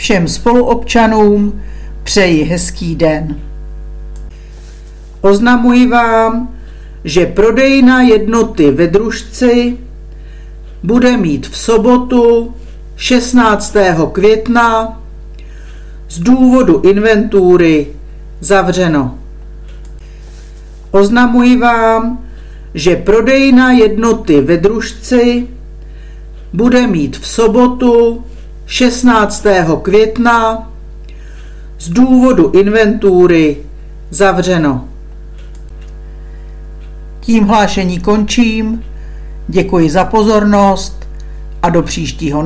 Všem spoluobčanům přeji hezký den. Oznamuji vám, že prodejna jednoty ve Družci bude mít v sobotu 16. května z důvodu inventury zavřeno. Oznamuji vám, že prodejna jednoty ve Družci bude mít v sobotu 16. května z důvodu inventury zavřeno. Tím hlášení končím, děkuji za pozornost a do příštího